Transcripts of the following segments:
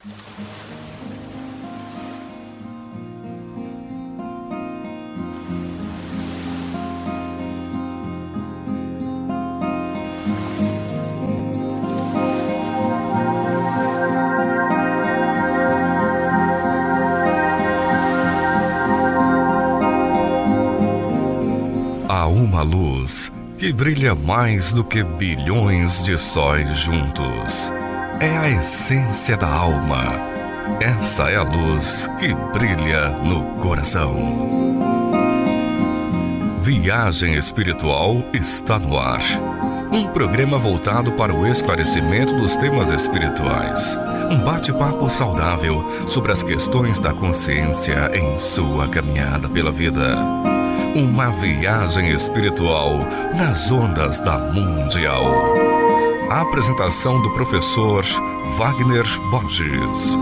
Há uma luz que brilha mais do que bilhões de sóis juntos. É a essência da alma. Essa é a luz que brilha no coração. Viagem Espiritual está no ar. Um programa voltado para o esclarecimento dos temas espirituais. Um bate-papo saudável sobre as questões da consciência em sua caminhada pela vida. Uma viagem espiritual nas ondas da Mundial. A apresentação do professor Wagner Borges.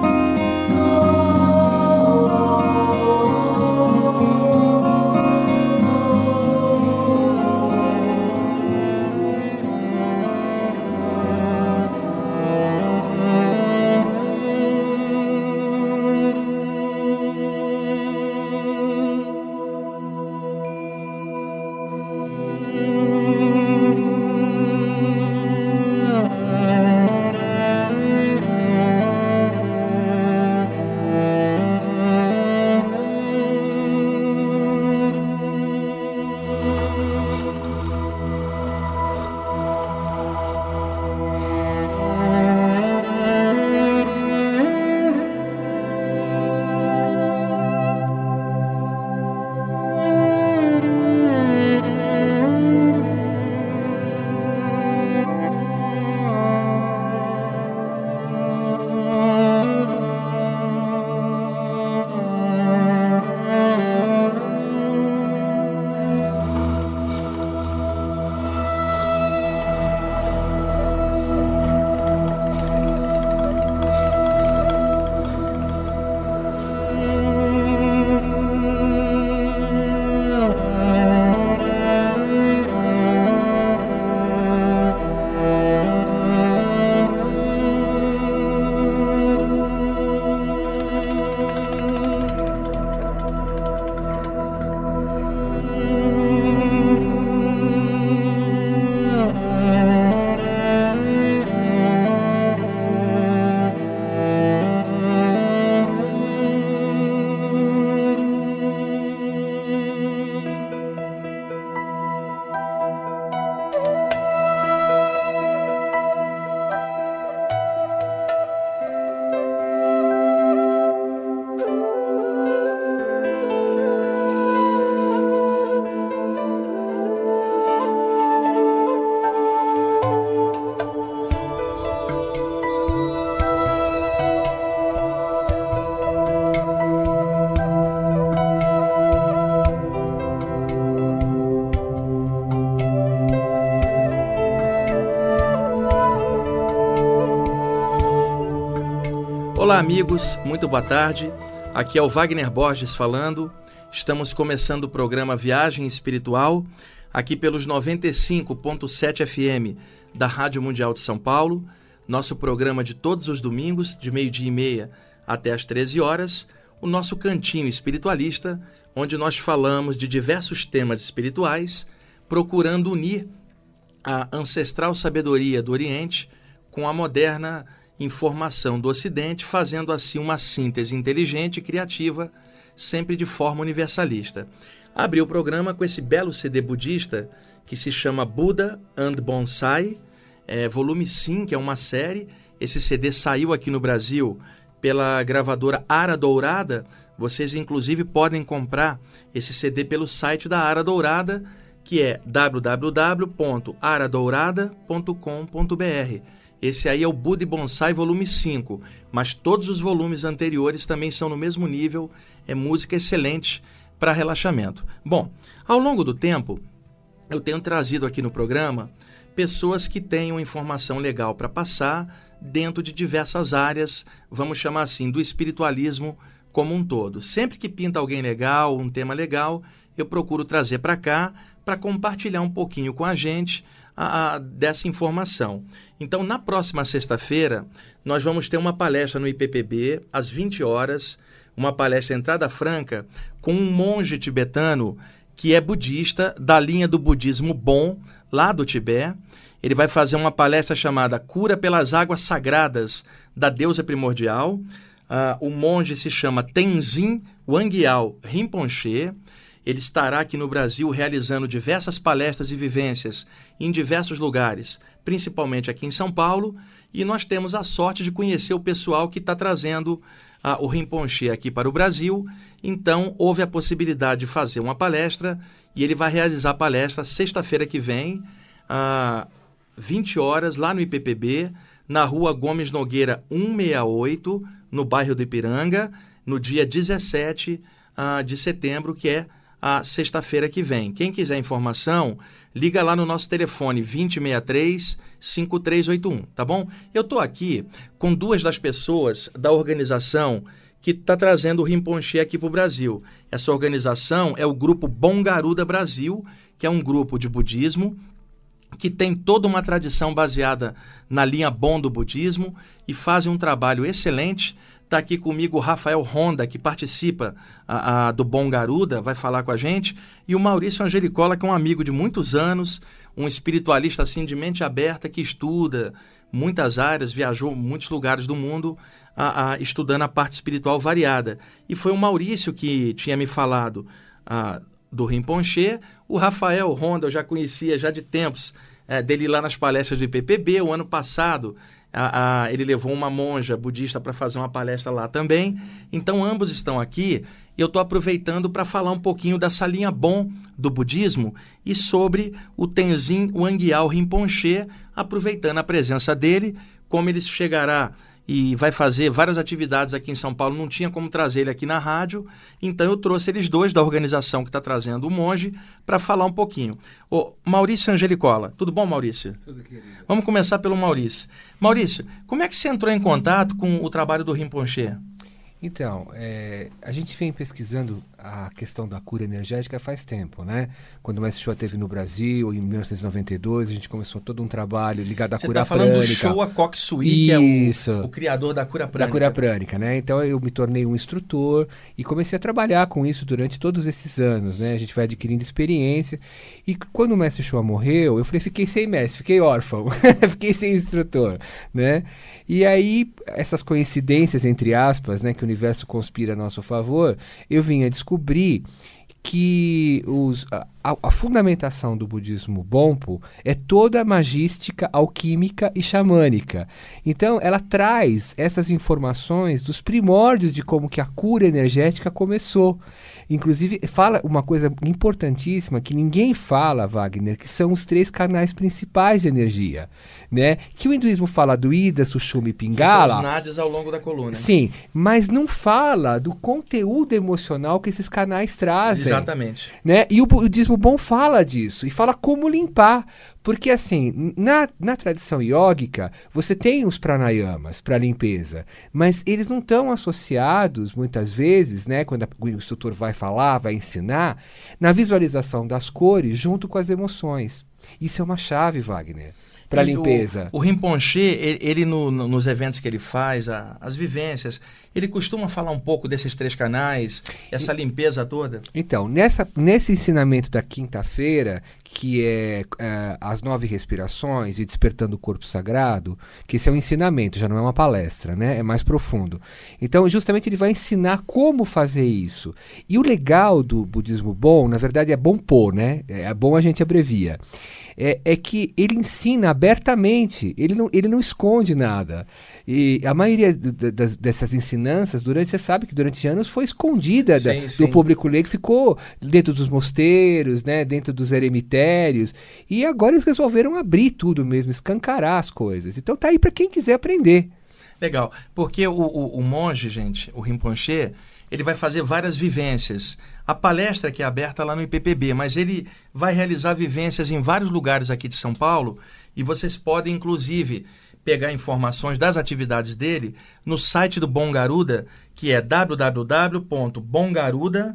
Olá amigos, muito boa tarde, aqui é o Wagner Borges falando, estamos começando o programa Viagem Espiritual, aqui pelos 95.7 FM da Rádio Mundial de São Paulo, nosso programa de todos os domingos, de 12h30 até as 13 horas, o nosso cantinho espiritualista, onde nós falamos de diversos temas espirituais, procurando unir a ancestral sabedoria do Oriente com a moderna informação do Ocidente, fazendo assim uma síntese inteligente e criativa, sempre de forma universalista. Abri o programa com esse belo CD budista que se chama Buddha and Bonsai, volume 5, é uma série. Esse CD saiu aqui no Brasil pela gravadora Ara Dourada. Vocês inclusive podem comprar esse CD pelo site da Ara Dourada, que é www.aradourada.com.br. Esse aí é o Buddha Bonsai volume 5, mas todos os volumes anteriores também são no mesmo nível, é música excelente para relaxamento. Bom, ao longo do tempo, eu tenho trazido aqui no programa pessoas que tenham informação legal para passar dentro de diversas áreas, vamos chamar assim, do espiritualismo como um todo. Sempre que pinta alguém legal, um tema legal, eu procuro trazer para cá, para compartilhar um pouquinho com a gente dessa informação. Então, na próxima sexta-feira, nós vamos ter uma palestra no IPPB, às 20 horas, uma palestra entrada franca, com um monge tibetano que é budista, da linha do budismo Bon, lá do Tibete. Ele vai fazer uma palestra chamada Cura pelas Águas Sagradas da Deusa Primordial. O monge se chama Tenzin Wangyal Rinpoche. Ele estará aqui no Brasil realizando diversas palestras e vivências em diversos lugares, principalmente aqui em São Paulo, e nós temos a sorte de conhecer o pessoal que está trazendo o Rinpoche aqui para o Brasil. Então, houve a possibilidade de fazer uma palestra, e ele vai realizar a palestra sexta-feira que vem, às 20 horas, lá no IPPB, na rua Gomes Nogueira 168, no bairro do Ipiranga, no dia 17 de setembro, que é a sexta-feira que vem. Quem quiser informação, liga lá no nosso telefone 2063-5381, tá bom? Eu estou aqui com duas das pessoas da organização que está trazendo o Rinpoche aqui para o Brasil. Essa organização é o Grupo Bon Garuda Brasil, que é um grupo de budismo que tem toda uma tradição baseada na linha Bon do budismo e fazem um trabalho excelente. Está aqui comigo o Rafael Honda, que participa do Bon Garuda, vai falar com a gente, e o Maurício Angelicola, que é um amigo de muitos anos, um espiritualista assim, de mente aberta, que estuda muitas áreas, viajou muitos lugares do mundo estudando a parte espiritual variada. E foi o Maurício que tinha me falado do Rinpoche. O Rafael Honda eu já conhecia já de tempos dele lá nas palestras do IPPB. O ano passado ele levou uma monja budista para fazer uma palestra lá também. Então ambos estão aqui e eu estou aproveitando para falar um pouquinho dessa linha Bon do budismo e sobre o Tenzin Wangyal Rinpoche, aproveitando a presença dele, como ele chegará e vai fazer várias atividades aqui em São Paulo. Não tinha como trazer ele aqui na rádio, então eu trouxe eles dois da organização que está trazendo o monge para falar um pouquinho. Maurício Angelicola, tudo bom, Maurício? Tudo, querido. Vamos começar pelo Maurício. Maurício, como é que você entrou em contato com o trabalho do Rinpoche? Então, a gente vem pesquisando a questão da cura energética faz tempo, né? Quando o Mestre Shoa esteve no Brasil, em 1992, a gente começou todo um trabalho ligado à cura prânica. Você está falando do Showa Koksui, que é o criador da cura prânica. Da cura prânica, né? Então eu me tornei um instrutor e comecei a trabalhar com isso durante todos esses anos, né? A gente vai adquirindo experiência. E quando o Mestre Shoa morreu, eu falei, fiquei sem mestre, fiquei órfão, fiquei sem instrutor, né? E aí, essas coincidências, entre aspas, né, que o universo conspira a nosso favor, eu vim a descobrir que a fundamentação do budismo Bonpo é toda magística, alquímica e xamânica. Então, ela traz essas informações dos primórdios de como que a cura energética começou. Inclusive, fala uma coisa importantíssima que ninguém fala, Wagner, que são os 3 canais principais de energia, né? Que o hinduísmo fala do Ida, Sushumna e Pingala. Que são os nadis ao longo da coluna. Sim, mas não fala do conteúdo emocional que esses canais trazem. Exatamente. Né? E o budismo Bon fala disso, e fala como limpar. Porque, assim, na tradição iógica, você tem os pranayamas para limpeza, mas eles não estão associados, muitas vezes, né, quando o instrutor vai falar, vai ensinar, na visualização das cores junto com as emoções. Isso é uma chave, Wagner, para limpeza. O Rinpoche, ele nos eventos que ele faz, as vivências, ele costuma falar um pouco desses 3 canais, essa limpeza toda? Então, nesse ensinamento da quinta-feira, que é as 9 respirações e despertando o corpo sagrado, que esse é um ensinamento, já não é uma palestra, né? É mais profundo. Então, justamente, ele vai ensinar como fazer isso. E o legal do budismo Bon, na verdade, é Bonpo, né? É bom a gente abrevia. É que ele ensina abertamente, ele não esconde nada. E a maioria dessas ensinanças, você sabe que durante anos foi escondida do público leigo, ficou dentro dos mosteiros, né, dentro dos eremitérios, e agora eles resolveram abrir tudo mesmo, escancarar as coisas. Então tá aí para quem quiser aprender. Legal, porque o monge, gente, o Rinpoche, ele vai fazer várias vivências. A palestra que é aberta lá no IPPB, mas ele vai realizar vivências em vários lugares aqui de São Paulo, e vocês podem, inclusive, pegar informações das atividades dele no site do Bon Garuda, que é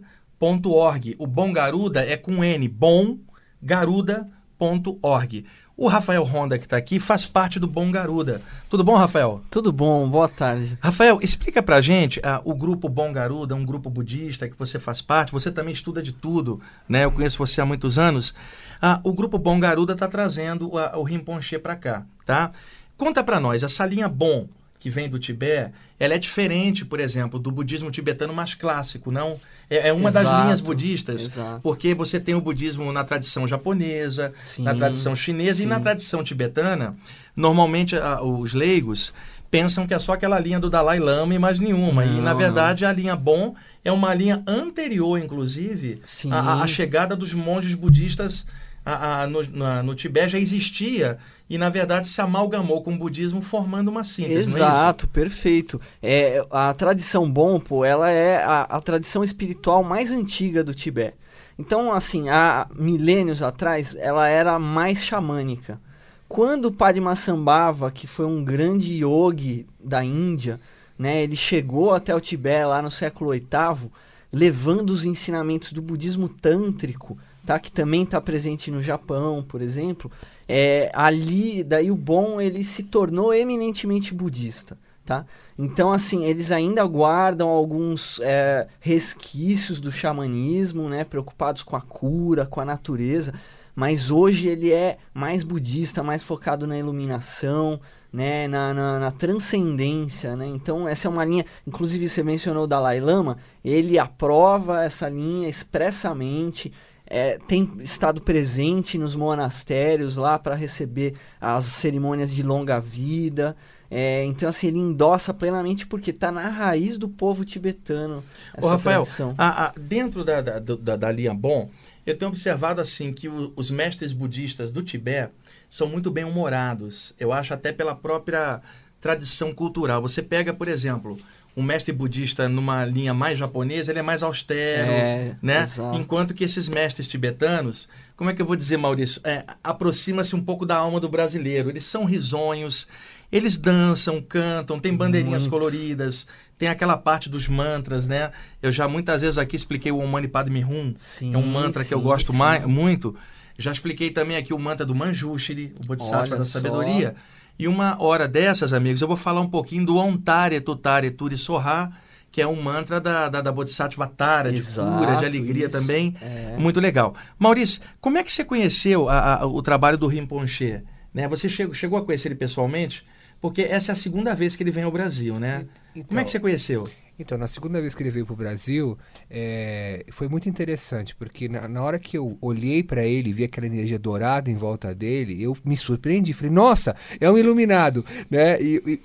www.bongaruda.org. O Bon Garuda é com N, bongaruda.org. O Rafael Honda, que está aqui, faz parte do Bom Garuda. Tudo bom, Rafael? Tudo bom, boa tarde. Rafael, explica pra gente, o grupo Bom Garuda, um grupo budista que você faz parte, você também estuda de tudo, né? Eu conheço você há muitos anos. O grupo Bom Garuda está trazendo o Rinpoche para cá, tá? Conta pra nós, essa linha Bom, que vem do Tibete, ela é diferente, por exemplo, do budismo tibetano mais clássico, não? É uma das linhas budistas, porque você tem o budismo na tradição japonesa, sim, na tradição chinesa, sim, e na tradição tibetana. Normalmente, os leigos pensam que é só aquela linha do Dalai Lama e mais nenhuma. Não, e, na verdade, a linha Bon é uma linha anterior, inclusive, à chegada dos monges budistas no Tibete. Já existia e, na verdade, se amalgamou com o budismo, formando uma síntese. Exato, não é isso? Perfeito. A tradição Bonpo, ela é a tradição espiritual mais antiga do Tibete. Então, assim, há milênios atrás, ela era mais xamânica. Quando o Padmasambhava, que foi um grande yogi da Índia, né, ele chegou até o Tibete lá no século VIII, levando os ensinamentos do budismo tântrico, tá, que também está presente no Japão, por exemplo, ali, daí o Bon, ele se tornou eminentemente budista, tá? Então, assim, eles ainda guardam alguns resquícios do xamanismo, né, preocupados com a cura, com a natureza, mas hoje ele é mais budista, mais focado na iluminação, né, na transcendência, né? Então essa é uma linha, inclusive você mencionou o Dalai Lama, ele aprova essa linha expressamente, tem estado presente nos monastérios lá para receber as cerimônias de longa vida. Então, assim, ele endossa plenamente porque está na raiz do povo tibetano essa Rafael, tradição. Dentro da linha Bon, eu tenho observado assim que os mestres budistas do Tibete são muito bem-humorados. Eu acho até pela própria tradição cultural. Você pega, por exemplo, um mestre budista numa linha mais japonesa, ele é mais austero, né? Exato. Enquanto que esses mestres tibetanos, como é que eu vou dizer, Maurício? Aproxima-se um pouco da alma do brasileiro. Eles são risonhos, eles dançam, cantam, tem bandeirinhas coloridas, tem aquela parte dos mantras, né? Eu já muitas vezes aqui expliquei o Om Mani Padme Hum, que é um mantra que eu gosto muito. Já expliquei também aqui o mantra do Manjushri, o Bodhisattva da Sabedoria. E uma hora dessas, amigos, eu vou falar um pouquinho do Om Tare Tutare Turi Soha, que é um mantra da Bodhisattva Tara, de cura, de alegria também. Muito legal. Maurício, como é que você conheceu o trabalho do Rinpoche? Né? Você chegou a conhecer ele pessoalmente? Porque essa é a segunda vez que ele vem ao Brasil, né? Então, como é que você conheceu? Então, na segunda vez que ele veio para o Brasil, foi muito interessante, porque na hora que eu olhei para ele e vi aquela energia dourada em volta dele, eu me surpreendi. Falei, nossa, é um iluminado, né?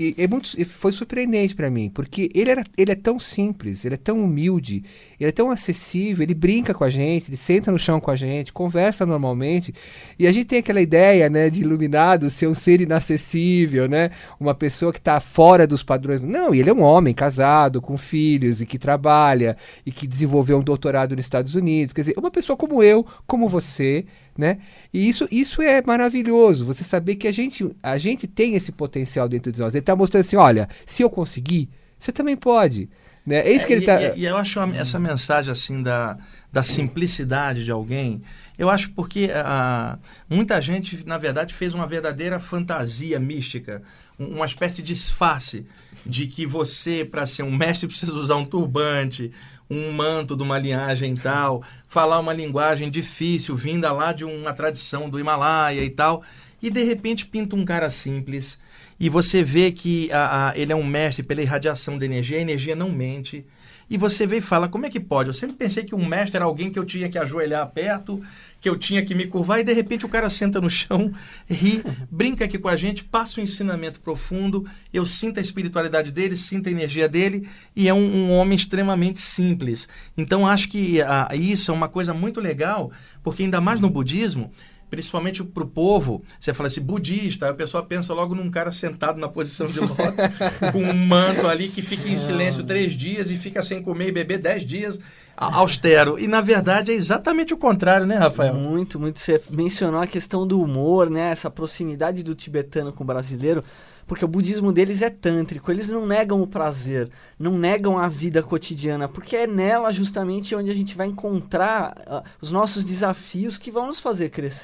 E foi surpreendente para mim, porque ele é tão simples, ele é tão humilde, ele é tão acessível, ele brinca com a gente, ele senta no chão com a gente, conversa normalmente, e a gente tem aquela ideia, né, de iluminado ser um ser inacessível, né? Uma pessoa que está fora dos padrões. Não, ele é um homem casado, com filhos e que trabalha e que desenvolveu um doutorado nos Estados Unidos, quer dizer, uma pessoa como eu, como você, né? E isso é maravilhoso, você saber que a gente tem esse potencial dentro de nós. Ele está mostrando assim, olha, se eu conseguir, você também pode, né? É isso que ele tá... E eu acho essa mensagem assim da simplicidade de alguém, eu acho porque muita gente, na verdade, fez uma verdadeira fantasia mística, uma espécie de disfarce de que você, para ser um mestre, precisa usar um turbante, um manto de uma linhagem e tal, falar uma linguagem difícil, vinda lá de uma tradição do Himalaia e tal, e de repente pinta um cara simples, e você vê que ele é um mestre pela irradiação da energia, a energia não mente, e você vê e fala, como é que pode? Eu sempre pensei que um mestre era alguém que eu tinha que ajoelhar perto, que eu tinha que me curvar, e de repente o cara senta no chão, ri, brinca aqui com a gente, passa um ensinamento profundo, eu sinto a espiritualidade dele, sinto a energia dele, e é um homem extremamente simples. Então acho que isso é uma coisa muito legal, porque ainda mais no budismo, principalmente para o povo, você fala assim, budista, a pessoa pensa logo num cara sentado na posição de lótus, com um manto ali que fica em silêncio 3 dias e fica sem comer e beber 10 dias, austero. E, na verdade, é exatamente o contrário, né, Rafael? Muito, muito. Você mencionou a questão do humor, né? Essa proximidade do tibetano com o brasileiro, porque o budismo deles é tântrico, eles não negam o prazer, não negam a vida cotidiana, porque é nela justamente onde a gente vai encontrar os nossos desafios que vão nos fazer crescer.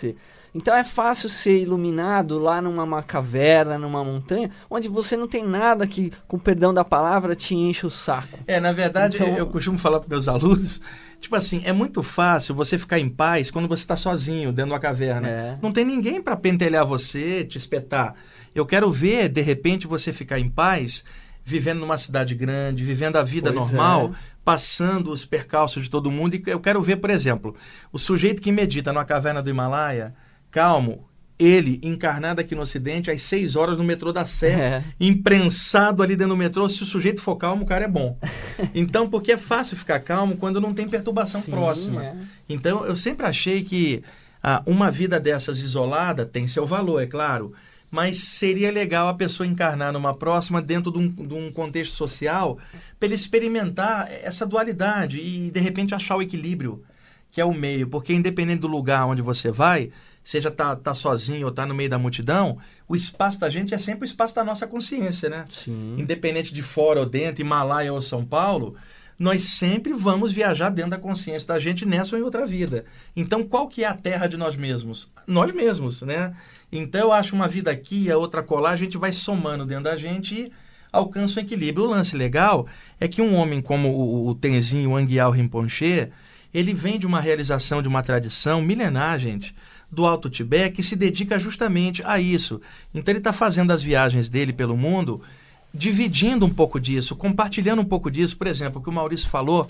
Então é fácil ser iluminado lá numa caverna, numa montanha, onde você não tem nada que, com perdão da palavra, te enche o saco. Na verdade, então, eu costumo falar para meus alunos, tipo assim, é muito fácil você ficar em paz quando você está sozinho dentro de uma caverna. Não tem ninguém para pentelhar você, te espetar. Eu quero ver, de repente, você ficar em paz, vivendo numa cidade grande, vivendo a vida normal, passando os percalços de todo mundo. E eu quero ver, por exemplo, o sujeito que medita numa caverna do Himalaia, calmo, ele encarnado aqui no Ocidente às 6 horas no metrô da Sé, imprensado ali dentro do metrô. Se o sujeito for calmo, o cara é bom. Então, porque é fácil ficar calmo quando não tem perturbação próxima. Então, eu sempre achei que uma vida dessas isolada tem seu valor, é claro, mas seria legal a pessoa encarnar numa próxima dentro de um contexto social para ele experimentar essa dualidade e, de repente, achar o equilíbrio, que é o meio. Porque, independente do lugar onde você vai, seja tá sozinho ou tá no meio da multidão, o espaço da gente é sempre o espaço da nossa consciência, né? Sim. Independente de fora ou dentro, Himalaia ou São Paulo, nós sempre vamos viajar dentro da consciência da gente nessa ou em outra vida. Então, qual que é a terra de nós mesmos? Nós mesmos, né? Então, eu acho uma vida aqui e a outra colar, a gente vai somando dentro da gente e alcança um equilíbrio. O lance legal é que um homem como o Tenzin Wangyal Rinpoche, ele vem de uma realização, de uma tradição milenar, gente, do Alto Tibete, que se dedica justamente a isso. Então, ele está fazendo as viagens dele pelo mundo, dividindo um pouco disso, compartilhando um pouco disso. Por exemplo, o que o Maurício falou,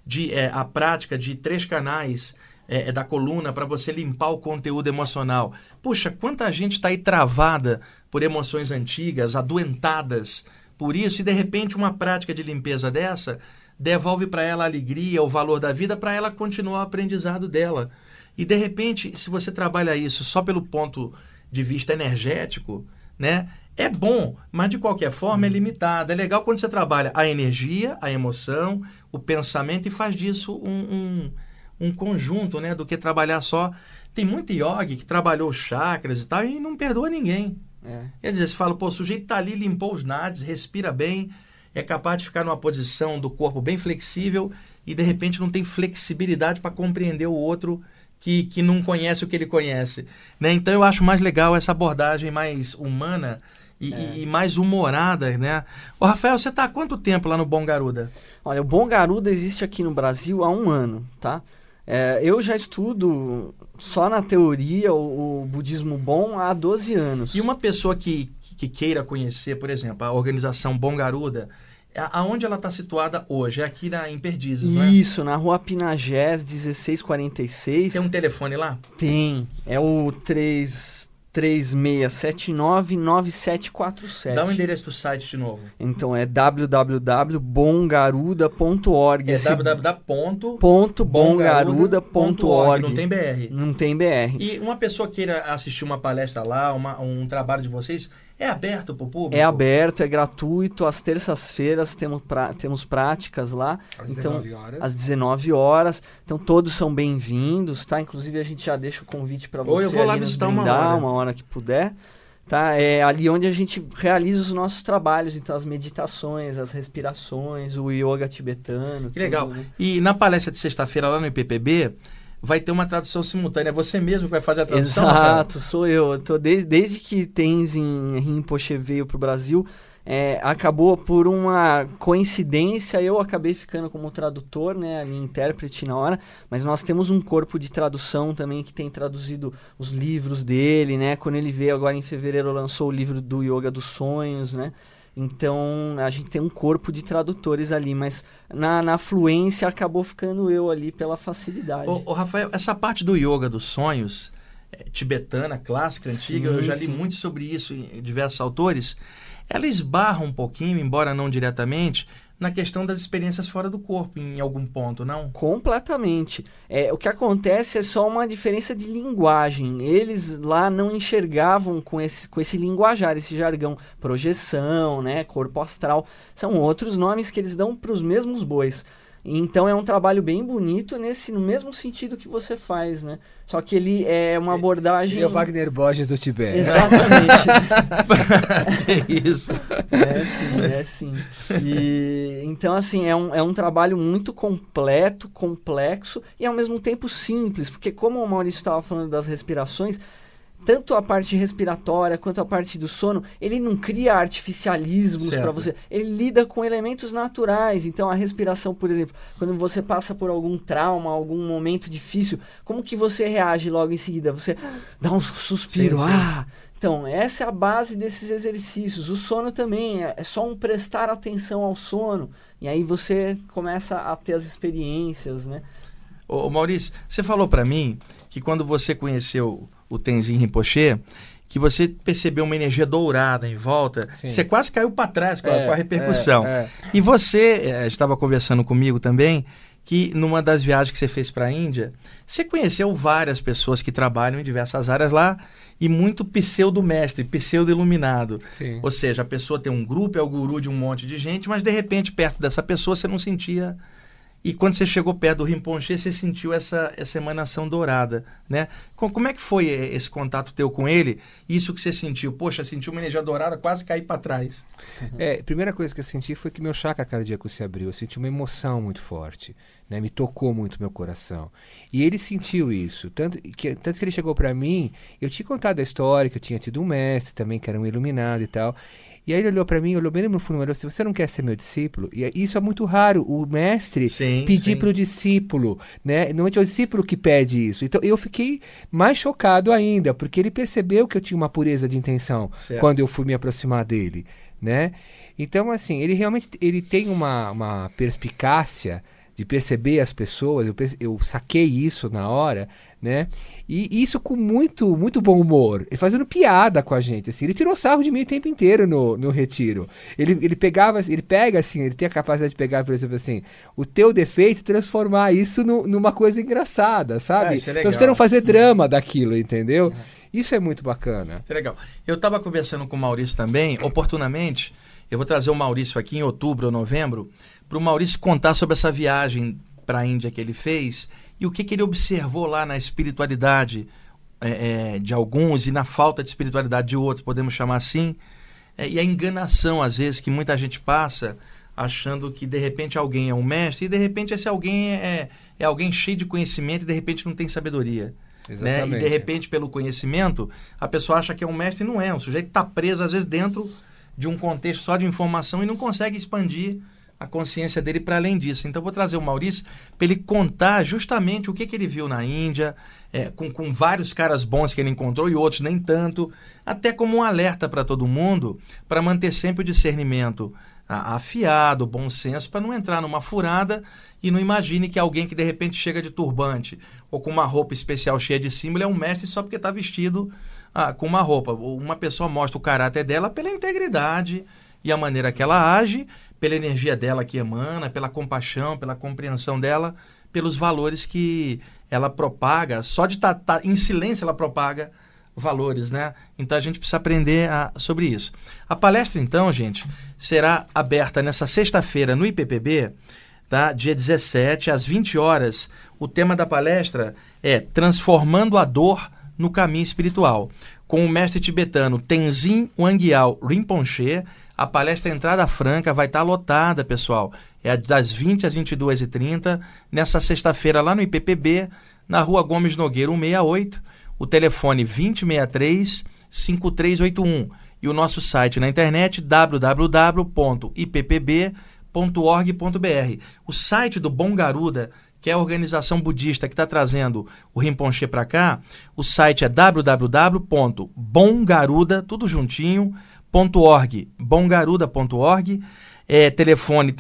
a prática de 3 canais da coluna para você limpar o conteúdo emocional. Puxa, quanta gente está aí travada por emoções antigas, adoentadas por isso, e de repente uma prática de limpeza dessa devolve para ela a alegria, o valor da vida, para ela continuar o aprendizado dela. E de repente, se você trabalha isso só pelo ponto de vista energético, né? É bom, mas de qualquer forma é limitado. É legal quando você trabalha a energia, a emoção, o pensamento e faz disso um conjunto, né? Do que trabalhar só. Tem muito yogi que trabalhou chakras e tal e não perdoa ninguém. Quer dizer, você fala, pô, o sujeito tá ali, limpou os nadis, respira bem, é capaz de ficar numa posição do corpo bem flexível e de repente não tem flexibilidade para compreender o outro que não conhece o que ele conhece, né? Então eu acho mais legal essa abordagem mais humana e mais humorada, né? Ô, Rafael, você está há quanto tempo lá no Bom Garuda? Olha, o Bom Garuda existe aqui no Brasil há 1 ano, tá? Eu já estudo só na teoria o budismo bom há 12 anos. E uma pessoa que queira conhecer, por exemplo, a organização Bom Garuda, aonde ela está situada hoje? É aqui em Perdizes, não é? Isso, na rua Pinagés, 1646. Tem um telefone lá? Tem. É o 3679-9747. Dá o endereço do site de novo. Então é www.bomgaruda.org. É www.bomgaruda.org. Não tem BR. Não tem BR. E uma pessoa queira assistir uma palestra lá, um trabalho de vocês, é aberto para o público? É aberto, é gratuito. Às terças-feiras temos práticas lá. Às 19 horas. Às 19 horas. Então todos são bem-vindos, tá? Inclusive a gente já deixa o convite para você. Ou eu vou lá visitar uma hora que puder. Tá? É ali onde a gente realiza os nossos trabalhos, então as meditações, as respirações, o yoga tibetano. Que legal. Né? E na palestra de sexta-feira lá no IPPB, vai ter uma tradução simultânea. É você mesmo que vai fazer a tradução? Exato, Sou eu. Eu tô desde que Tenzin Rinpoche veio para o Brasil, acabou por uma coincidência, eu acabei ficando como tradutor, né, ali intérprete na hora, mas nós temos um corpo de tradução também que tem traduzido os livros dele, né? Quando ele veio agora em fevereiro, lançou o livro do Yoga dos Sonhos, né? Então, a gente tem um corpo de tradutores ali, mas na fluência acabou ficando eu ali pela facilidade. Ô, Rafael, essa parte do Yoga dos Sonhos, tibetana, clássica, antiga, eu já li muito sobre isso em diversos autores, ela esbarra um pouquinho, embora não diretamente, na questão das experiências fora do corpo, em algum ponto, não? Completamente. O que acontece é só uma diferença de linguagem. Eles lá não enxergavam com esse linguajar, esse jargão. Projeção, né, corpo astral. São outros nomes que eles dão para os mesmos bois. Então é um trabalho bem bonito no mesmo sentido que você faz, né? Só que ele é uma abordagem... Ele é o Wagner Borges do Tibete. Exatamente. Que isso. É sim. E, então, assim, é um trabalho muito completo, complexo e ao mesmo tempo simples. Porque como o Maurício estava falando das respirações, tanto a parte respiratória quanto a parte do sono, ele não cria artificialismos para você. Ele lida com elementos naturais. Então, a respiração, por exemplo, quando você passa por algum trauma, algum momento difícil, como que você reage logo em seguida? Você dá um suspiro. Sim. Então, essa é a base desses exercícios. O sono também é só um prestar atenção ao sono. E aí você começa a ter as experiências, né? Ô Maurício, você falou para mim que quando você conheceu o Tenzin Rinpoche, que você percebeu uma energia dourada em volta, você quase caiu para trás com a repercussão. E você estava conversando comigo também, que numa das viagens que você fez para a Índia, você conheceu várias pessoas que trabalham em diversas áreas lá, e muito pseudo-mestre, pseudo-iluminado. Ou seja, a pessoa tem um grupo, é o guru de um monte de gente, mas de repente perto dessa pessoa você não sentia... E quando você chegou perto do Rinpoche, você sentiu essa emanação dourada, né? Como é que foi esse contato teu com ele? Isso que você sentiu? Poxa, sentiu uma energia dourada, quase cair para trás. A primeira coisa que eu senti foi que meu chakra cardíaco se abriu. Eu senti uma emoção muito forte, né? Me tocou muito meu coração. E ele sentiu isso. Tanto que ele chegou para mim, eu tinha contado a história, que eu tinha tido um mestre também, que era um iluminado e tal. E aí ele olhou para mim, olhou bem no fundo, olhou assim, você não quer ser meu discípulo? E isso é muito raro, o mestre pedir para o discípulo, né? Normalmente é o discípulo que pede isso. Então eu fiquei mais chocado ainda, porque ele percebeu que eu tinha uma pureza de intenção quando eu fui me aproximar dele, né? Então, assim, ele realmente tem uma perspicácia de perceber as pessoas, eu saquei isso na hora, né? E isso com muito, muito bom humor, ele fazendo piada com a gente, assim. Ele tirou sarro de mim o tempo inteiro no retiro. Ele pega assim, ele tem a capacidade de pegar, por exemplo, assim, o teu defeito e transformar isso numa coisa engraçada, sabe? Isso é legal. Então você não fazer drama daquilo, entendeu? Isso é muito bacana. Isso é legal. Eu estava conversando com o Maurício também, oportunamente, eu vou trazer o Maurício aqui em outubro ou novembro, para o Maurício contar sobre essa viagem para a Índia que ele fez e o que ele observou lá na espiritualidade de alguns e na falta de espiritualidade de outros, podemos chamar assim, e a enganação, às vezes, que muita gente passa achando que, de repente, alguém é um mestre e, de repente, esse alguém é alguém cheio de conhecimento e, de repente, não tem sabedoria. Né? E, de repente, pelo conhecimento, a pessoa acha que é um mestre e não é. O sujeito está preso, às vezes, dentro de um contexto só de informação e não consegue expandir a consciência dele para além disso. Então, vou trazer o Maurício para ele contar justamente o que ele viu na Índia, com vários caras bons que ele encontrou e outros nem tanto, até como um alerta para todo mundo, para manter sempre o discernimento afiado, o bom senso, para não entrar numa furada e não imagine que alguém que de repente chega de turbante ou com uma roupa especial cheia de símbolo é um mestre só porque está vestido com uma roupa. Uma pessoa mostra o caráter dela pela integridade e a maneira que ela age, pela energia dela que emana, pela compaixão, pela compreensão dela, pelos valores que ela propaga. Só de estar em silêncio ela propaga valores, né? Então a gente precisa aprender sobre isso. A palestra, então, gente, será aberta nessa sexta-feira no IPPB, tá? Dia 17, às 20 horas. O tema da palestra é Transformando a Dor no Caminho Espiritual, com o mestre tibetano Tenzin Wangyal Rinpoche. A palestra entrada franca vai estar lotada, pessoal. É das 20 às 22h30, nessa sexta-feira lá no IPPB, na Rua Gomes Nogueira 168, o telefone 2063-5381 e o nosso site na internet www.ippb.org.br. O site do Bom Garuda, que é a organização budista que está trazendo o Rinpoche para cá, o site é www.bomgaruda, tudo juntinho, .org, bomgaruda.org, telefone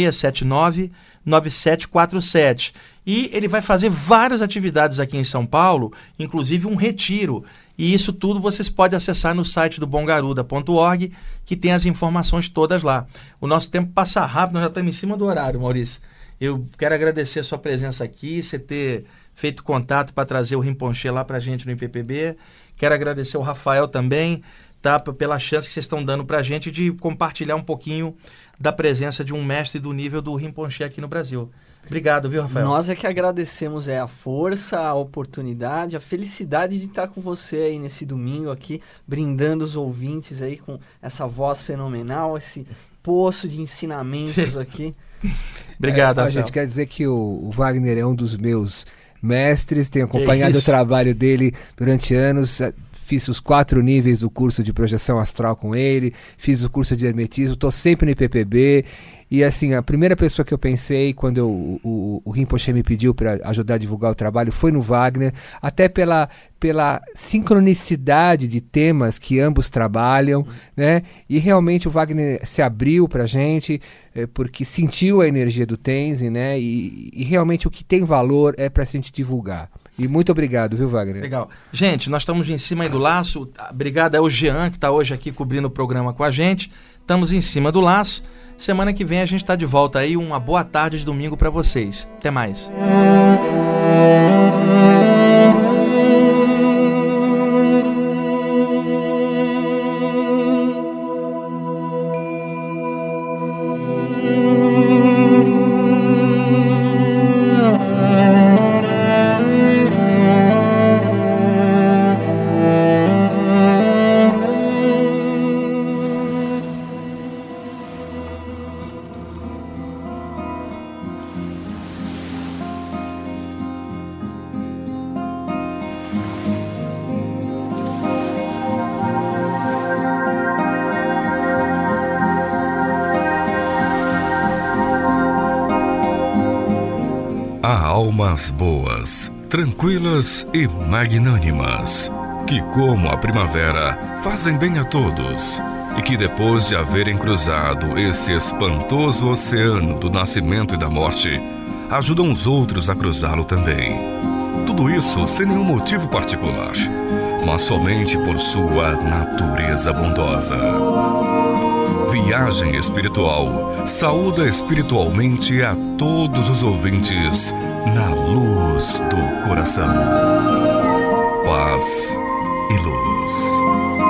3679-9747. E ele vai fazer várias atividades aqui em São Paulo, inclusive um retiro. E isso tudo vocês podem acessar no site do bomgaruda.org, que tem as informações todas lá. O nosso tempo passa rápido, nós já estamos em cima do horário, Maurício. Eu quero agradecer a sua presença aqui, você ter feito contato para trazer o Rinpoche lá para a gente no IPPB. Quero agradecer ao Rafael também, tá, pela chance que vocês estão dando para a gente de compartilhar um pouquinho da presença de um mestre do nível do Rinpoche aqui no Brasil. Obrigado, viu, Rafael? Nós é que agradecemos a força, a oportunidade, a felicidade de estar com você aí nesse domingo aqui, brindando os ouvintes aí com essa voz fenomenal, esse poço de ensinamentos aqui. Obrigado, Rafael. A gente quer dizer que o Wagner é um dos meus mestres, tenho acompanhado o trabalho dele durante anos, fiz os 4 níveis do curso de projeção astral com ele, fiz o curso de hermetismo, estou sempre no IPPB. E assim, a primeira pessoa que eu pensei quando o Rinpoche me pediu para ajudar a divulgar o trabalho foi no Wagner, até pela sincronicidade de temas que ambos trabalham, né? E realmente o Wagner se abriu para a gente, porque sentiu a energia do Tenzin, né? E realmente o que tem valor é para a gente divulgar. E muito obrigado, viu, Wagner? Legal. Gente, nós estamos em cima aí do laço. Obrigado ao Jean, que está hoje aqui cobrindo o programa com a gente. Estamos em cima do laço. Semana que vem a gente está de volta aí. Uma boa tarde de domingo para vocês. Até mais. Há almas boas, tranquilas e magnânimas, que como a primavera fazem bem a todos, e que depois de haverem cruzado esse espantoso oceano do nascimento e da morte, ajudam os outros a cruzá-lo também. Tudo isso sem nenhum motivo particular, mas somente por sua natureza bondosa. Viagem Espiritual saúda espiritualmente a todos os ouvintes na luz do coração. Paz e luz.